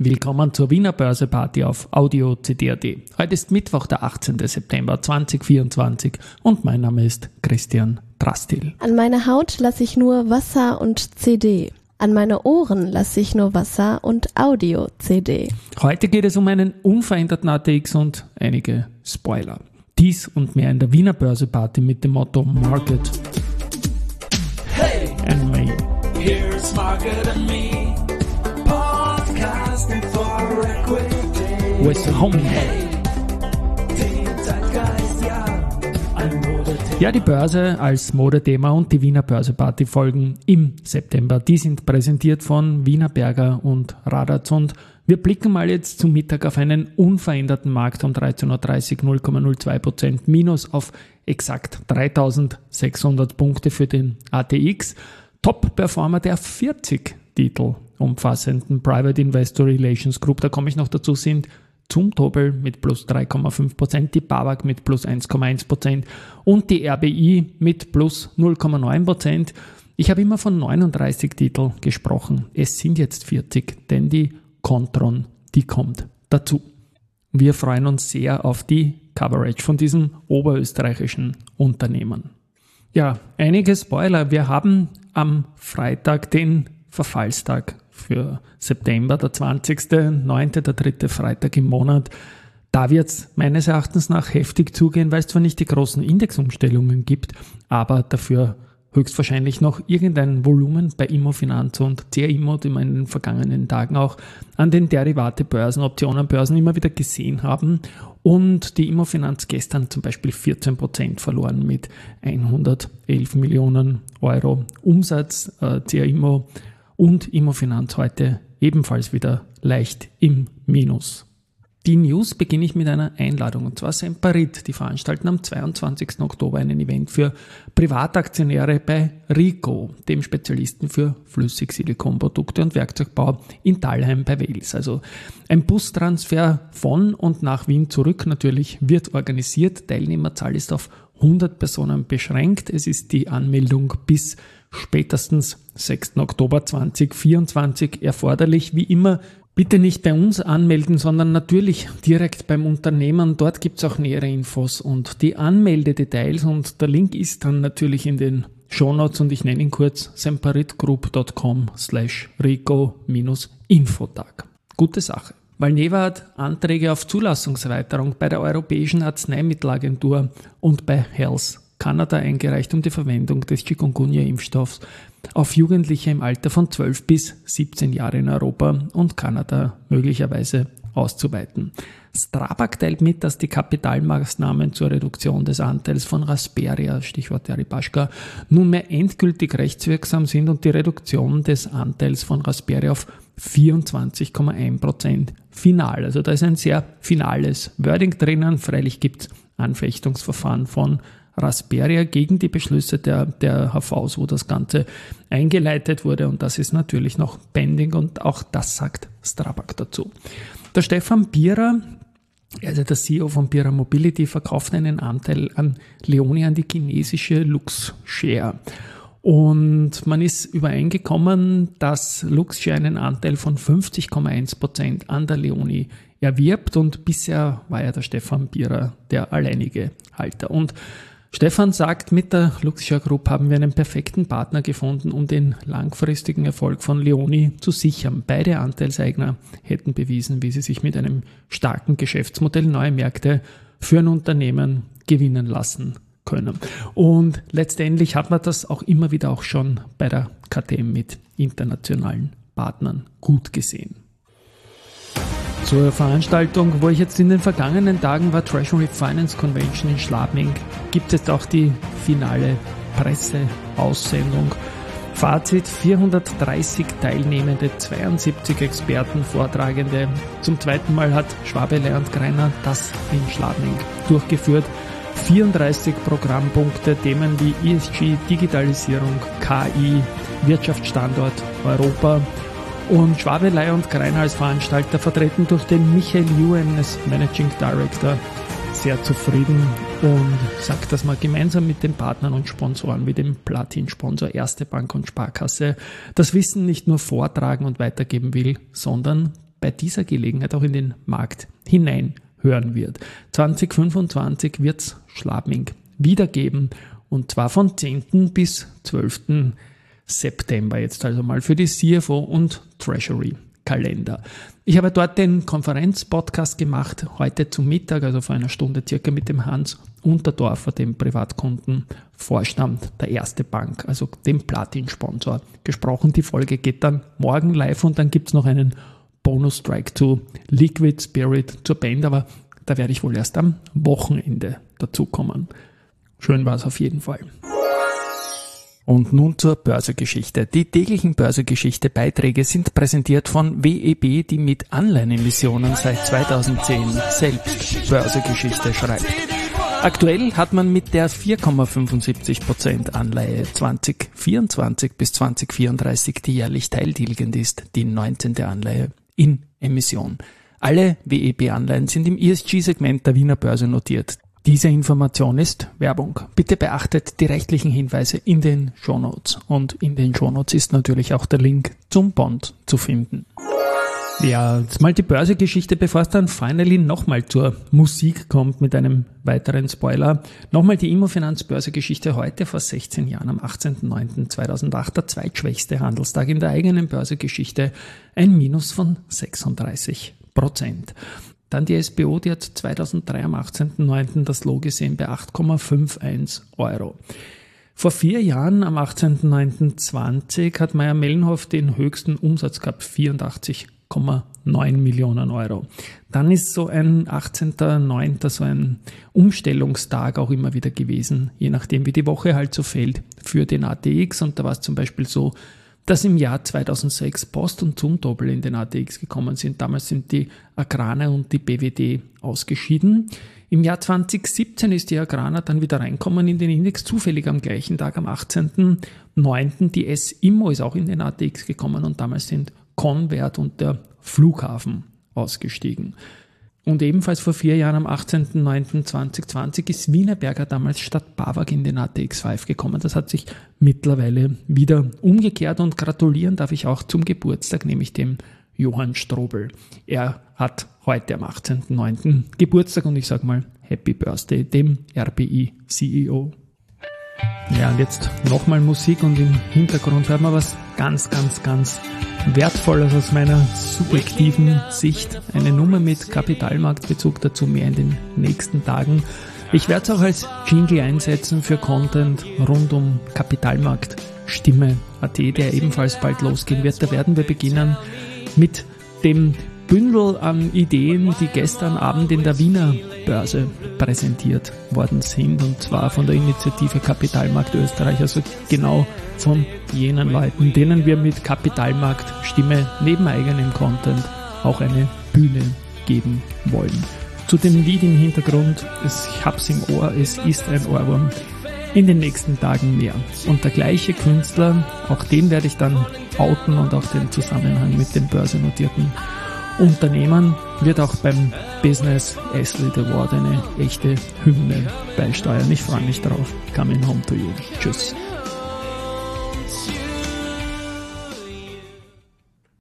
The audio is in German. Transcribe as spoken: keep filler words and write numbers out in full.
Willkommen zur Wiener Börse-Party auf Audio C D punkt A T. Heute ist Mittwoch, der achtzehnten September zweitausendvierundzwanzig und mein Name ist Christian Drastil. An meine Haut lasse ich nur Wasser und C D. An meine Ohren lasse ich nur Wasser und Audio-C D. Heute geht es um einen unveränderten A T X und einige Spoiler. Dies und mehr in der Wiener Börse-Party mit dem Motto Market Hey, and Me. here's Market and Me, podcasting for equity. With Homie. Hey, den Zeitgeist, ja, ein Modethema. Ja, die Börse als Modethema und die Wiener Börse-Party folgen im September. Die sind präsentiert von Wiener Berger und Radatz und wir blicken mal jetzt zum Mittag auf einen unveränderten Markt um dreizehn Uhr dreißig, null Komma null zwei Prozent minus auf exakt dreitausendsechshundert Punkte für den A T X. Top-Performer der vierzig Titel umfassenden Private Investor Relations Group, da komme ich noch dazu, sind Zumtobel mit plus drei Komma fünf Prozent, die BAWAG mit plus eins Komma eins Prozent und die R B I mit plus null Komma neun Prozent. Ich habe immer von neununddreißig Titeln gesprochen. Es sind jetzt vierzig, denn die Kontron, die kommt dazu. Wir freuen uns sehr auf die Coverage von diesem oberösterreichischen Unternehmen. Ja, einige Spoiler. Wir haben am Freitag den Verfallstag für September, der zwanzigste neunte, der dritte Freitag im Monat. Da wird es meines Erachtens nach heftig zugehen, weil es zwar nicht die großen Indexumstellungen gibt, aber dafür höchstwahrscheinlich noch irgendein Volumen bei Immofinanz und C R Immo, die wir in den vergangenen Tagen auch an den Derivate-Börsen, Optionenbörsen immer wieder gesehen haben. Und die Immofinanz gestern zum Beispiel vierzehn Prozent verloren mit hundertelf Millionen Euro Umsatz. Äh, C R Immo und Immofinanz heute ebenfalls wieder leicht im Minus. Die News beginne ich mit einer Einladung, und zwar Semperit. Die veranstalten am zweiundzwanzigsten Oktober einen Event für Privataktionäre bei Rico, dem Spezialisten für Flüssigsilikonprodukte und Werkzeugbau in Thalheim bei Wels. Also ein Bustransfer von und nach Wien zurück natürlich wird organisiert. Teilnehmerzahl ist auf hundert Personen beschränkt. Es ist die Anmeldung bis spätestens sechsten Oktober zweitausendvierundzwanzig erforderlich. Wie immer, bitte nicht bei uns anmelden, sondern natürlich direkt beim Unternehmen. Dort gibt es auch nähere Infos und die Anmeldedetails und der Link ist dann natürlich in den Shownotes und ich nenne ihn kurz semperitgroup.com slash rico minus infotag. Gute Sache. Valneva hat Anträge auf Zulassungserweiterung bei der Europäischen Arzneimittelagentur und bei Health Canada eingereicht, um die Verwendung des Chikungunya-Impfstoffs auf Jugendliche im Alter von zwölf bis siebzehn Jahre in Europa und Kanada möglicherweise auszuweiten. Strabag teilt mit, dass die Kapitalmaßnahmen zur Reduktion des Anteils von Rasperia, Stichwort Deripaschka, nunmehr endgültig rechtswirksam sind und die Reduktion des Anteils von Rasperia auf vierundzwanzig Komma eins Prozent final. Also da ist ein sehr finales Wording drinnen. Freilich gibt es Anfechtungsverfahren von Rasperia gegen die Beschlüsse der, der H Vs, wo das Ganze eingeleitet wurde und das ist natürlich noch pending und auch das sagt Strabag dazu. Der Stefan Bierer, also der C E O von Bierer Mobility, verkauft einen Anteil an Leoni an die chinesische Luxshare. Und man ist übereingekommen, dass Luxshare einen Anteil von fünfzig Komma eins Prozent an der Leoni erwirbt und bisher war ja der Stefan Bierer der alleinige Halter. Und Stefan sagt, mit der Luxshare Group haben wir einen perfekten Partner gefunden, um den langfristigen Erfolg von Leoni zu sichern. Beide Anteilseigner hätten bewiesen, wie sie sich mit einem starken Geschäftsmodell neue Märkte für ein Unternehmen gewinnen lassen können. Und letztendlich hat man das auch immer wieder auch schon bei der K T M mit internationalen Partnern gut gesehen. Zur Veranstaltung, wo ich jetzt in den vergangenen Tagen war, Treasury Finance Convention in Schladming, gibt es jetzt auch die finale Presseaussendung. Fazit: vierhundertdreißig Teilnehmende, zweiundsiebzig Experten, Vortragende. Zum zweiten Mal hat Schwabe Leih und Greiner das in Schladming durchgeführt. vierunddreißig Programmpunkte, Themen wie E S G, Digitalisierung, K I, Wirtschaftsstandort Europa. Und Schwabe Leih und Greiner als Veranstalter, vertreten durch den Michael Yuen als Managing Director, sehr zufrieden und sagt, dass man gemeinsam mit den Partnern und Sponsoren wie dem Platin-Sponsor Erste Bank und Sparkasse das Wissen nicht nur vortragen und weitergeben will, sondern bei dieser Gelegenheit auch in den Markt hineinhören wird. zwanzig fünfundzwanzig wird es Schlabming wieder geben und zwar von zehnten bis zwölften September jetzt also mal für die C F O und Treasury Kalender. Ich habe dort den Konferenzpodcast gemacht, heute zum Mittag, also vor einer Stunde circa mit dem Hans Unterdorfer, dem Privatkundenvorstand der Erste Bank, also dem Platin-Sponsor, gesprochen. Die Folge geht dann morgen live und dann gibt es noch einen Bonus-Strike zu Liquid Spirit zur Band, aber da werde ich wohl erst am Wochenende dazukommen. Schön war es auf jeden Fall. Und nun zur Börsegeschichte. Die täglichen Börsegeschichte-Beiträge sind präsentiert von W E B, die mit Anleihenemissionen seit zweitausendzehn selbst Börsegeschichte schreibt. Aktuell hat man mit der vier Komma fünfundsiebzig Prozent Anleihe zwanzig vierundzwanzig bis zwanzig vierunddreißig, die jährlich teiltilgend ist, die neunzehnte Anleihe in Emission. Alle W E B-Anleihen sind im E S G-Segment der Wiener Börse notiert. Diese Information ist Werbung. Bitte beachtet die rechtlichen Hinweise in den Shownotes. Und in den Shownotes ist natürlich auch der Link zum Bond zu finden. Ja, jetzt mal die Börsegeschichte, bevor es dann finally nochmal zur Musik kommt mit einem weiteren Spoiler. Nochmal die Immofinanz-Börsegeschichte heute vor sechzehn Jahren am achtzehnten neunten zweitausendacht, der zweitschwächste Handelstag in der eigenen Börsegeschichte, ein Minus von sechsunddreißig Prozent. Dann die S B O, die hat zweitausenddrei am achtzehnten neunten das Low gesehen bei acht Komma einundfünfzig Euro. Vor vier Jahren am achtzehnten neunten zwanzig hat Mayr-Melnhof den höchsten Umsatz gehabt, vierundachtzig Komma neun Millionen Euro. Dann ist so ein achtzehnten neunten so ein Umstellungstag auch immer wieder gewesen, je nachdem wie die Woche halt so fällt für den A T X. Und da war es zum Beispiel so, dass im Jahr zweitausendsechs Post und Zumtobel in den A T X gekommen sind. Damals sind die Agrana und die B W D ausgeschieden. Im Jahr zweitausendsiebzehn ist die Agrana dann wieder reinkommen in den Index, zufällig am gleichen Tag, am achtzehnten neunten Die S-Immo ist auch in den A T X gekommen und damals sind Convert und der Flughafen ausgestiegen. Und ebenfalls vor vier Jahren am achtzehnten neunten zweitausendzwanzig ist Wienerberger damals statt BAWAG in den A T X fünf gekommen. Das hat sich mittlerweile wieder umgekehrt und gratulieren darf ich auch zum Geburtstag, nämlich dem Johann Strobel. Er hat heute am achtzehnten neunten Geburtstag und ich sage mal Happy Birthday dem R B I-C E O. Ja, und jetzt nochmal Musik und im Hintergrund hört man was ganz, ganz, ganz Wertvolles aus meiner subjektiven Sicht. Eine Nummer mit Kapitalmarktbezug, dazu mehr in den nächsten Tagen. Ich werde es auch als Jingle einsetzen für Content rund um Kapitalmarkt Stimme Punkt A T, der ebenfalls bald losgehen wird. Da werden wir beginnen mit dem Bündel an Ideen, die gestern Abend in der Wiener Börse präsentiert worden sind, und zwar von der Initiative Kapitalmarkt Österreich, also genau von jenen Leuten, denen wir mit Kapitalmarkt Stimme neben eigenem Content auch eine Bühne geben wollen. Zu dem Lied im Hintergrund, es, ich hab's im Ohr, es ist ein Ohrwurm, in den nächsten Tagen mehr. Und der gleiche Künstler, auch den werde ich dann outen und auch den Zusammenhang mit dem börsennotierten Unternehmen, wird auch beim Business Athlete Award eine echte Hymne beisteuern. Ich freue mich drauf. Coming home to you. Tschüss.